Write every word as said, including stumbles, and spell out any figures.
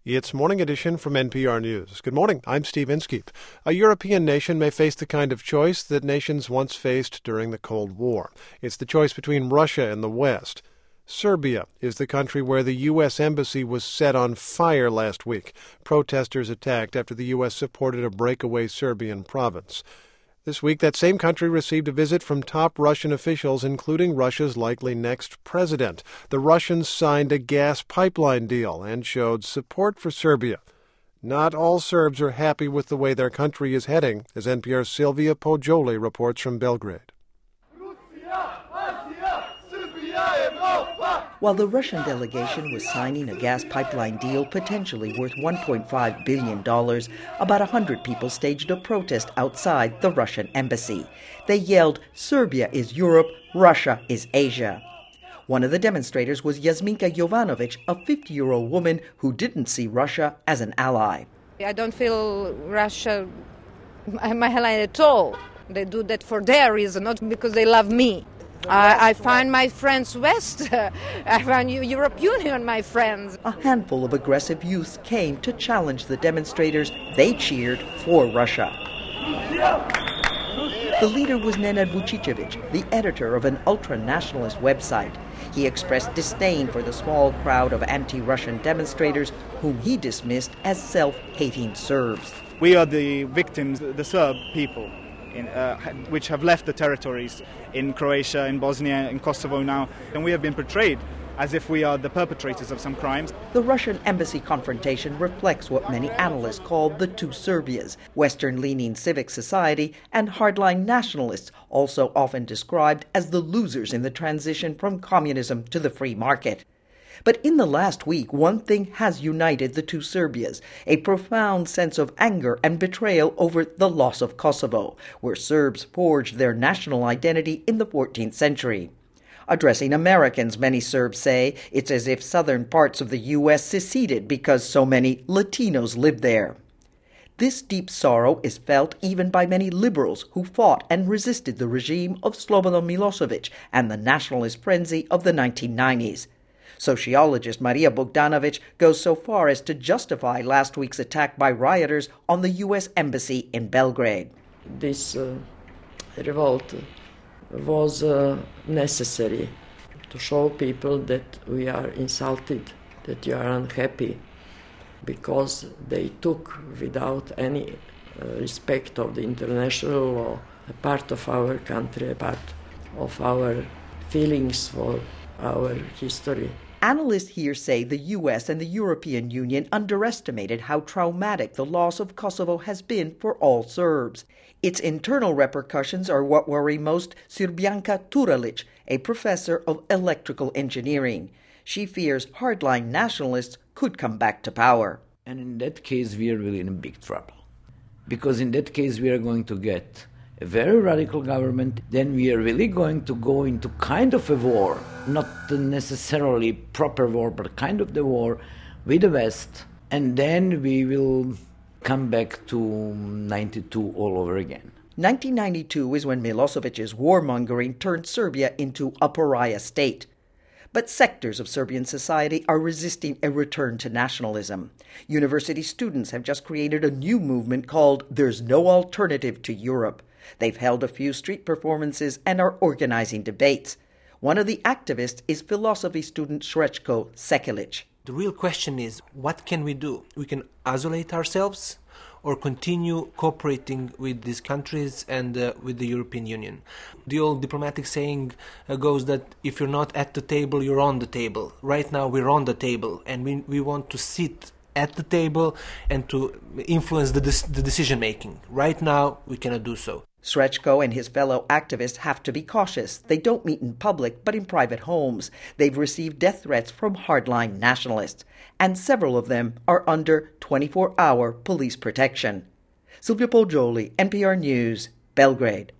It's Morning Edition from N P R News. Good morning, I'm Steve Inskeep. A European nation may face the kind of choice that nations once faced during the Cold War. It's the choice between Russia and the West. Serbia is the country where the U S embassy was set on fire last week. Protesters attacked after the U S supported a breakaway Serbian province. This week, that same country received a visit from top Russian officials, including Russia's likely next president. The Russians signed a gas pipeline deal and showed support for Serbia. Not all Serbs are happy with the way their country is heading, as N P R's Silvia Poggioli reports from Belgrade. While the Russian delegation was signing a gas pipeline deal potentially worth one point five billion dollars, about one hundred people staged a protest outside the Russian embassy. They yelled, "Serbia is Europe, Russia is Asia." One of the demonstrators was Jasminka Jovanovic, a fifty-year-old woman who didn't see Russia as an ally. I don't feel Russia my ally at all. They do that for their reason, not because they love me. I, I find my friends West. I find Europe Union my friends. A handful of aggressive youths came to challenge the demonstrators. They cheered for Russia. The leader was Nenad Vučićević, the editor of an ultra-nationalist website. He expressed disdain for the small crowd of anti-Russian demonstrators whom he dismissed as self-hating Serbs. We are the victims, the Serb people. In, uh, which have left the territories in Croatia, in Bosnia, in Kosovo now, and we have been portrayed as if we are the perpetrators of some crimes. The Russian embassy confrontation reflects what many analysts call the two Serbias, Western-leaning civic society and hardline nationalists, also often described as the losers in the transition from communism to the free market. But in the last week, one thing has united the two Serbias, a profound sense of anger and betrayal over the loss of Kosovo, where Serbs forged their national identity in the fourteenth century. Addressing Americans, many Serbs say it's as if southern parts of the U S seceded because so many Latinos live there. This deep sorrow is felt even by many liberals who fought and resisted the regime of Slobodan Milosevic and the nationalist frenzy of the nineteen nineties. Sociologist Maria Bogdanovic goes so far as to justify last week's attack by rioters on the U S embassy in Belgrade. This uh, revolt was uh, necessary to show people that we are insulted, that you are unhappy, because they took, without any uh, respect of the international law, a part of our country, a part of our feelings for our history. Analysts here say the U S and the European Union underestimated how traumatic the loss of Kosovo has been for all Serbs. Its internal repercussions are what worry most Srbijanka Turalic, a professor of electrical engineering. She fears hardline nationalists could come back to power. And in that case, we are really in big trouble. Because in that case, we are going to get a very radical government, then we are really going to go into kind of a war, not necessarily proper war, but kind of the war with the West, and then we will come back to ninety-two all over again. nineteen ninety-two is when Milosevic's warmongering turned Serbia into a pariah state. But sectors of Serbian society are resisting a return to nationalism. University students have just created a new movement called There's No Alternative to Europe. They've held a few street performances and are organizing debates. One of the activists is philosophy student Srećko Sekelić. The real question is, what can we do? We can isolate ourselves or continue cooperating with these countries and uh, with the European Union. The old diplomatic saying uh, goes that if you're not at the table, you're on the table. Right now we're on the table and we, we want to sit at the table and to influence the, the decision making. Right now we cannot do so. Srećko and his fellow activists have to be cautious. They don't meet in public, but in private homes. They've received death threats from hardline nationalists, and several of them are under twenty-four hour police protection. Silvia Poggioli, N P R News, Belgrade.